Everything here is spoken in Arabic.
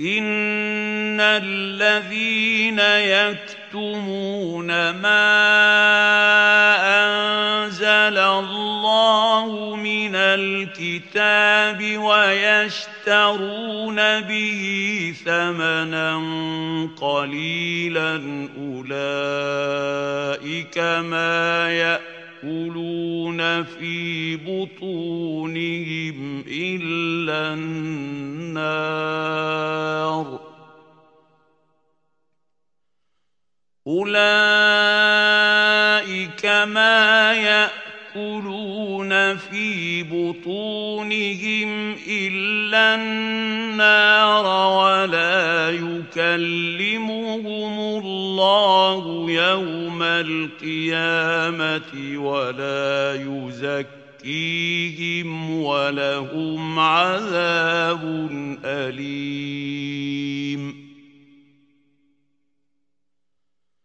إن الذين يكتمون ما أنزل الله من الكتاب ويشترون به ثمنا قليلا أولئك ما يأكلون في بطونهم إلا النار أولئك ما يأكلون في بطونهم إلا النار ولا يكلمهم الله يوم القيامة ولا يزكيهم ولهم عذاب أليم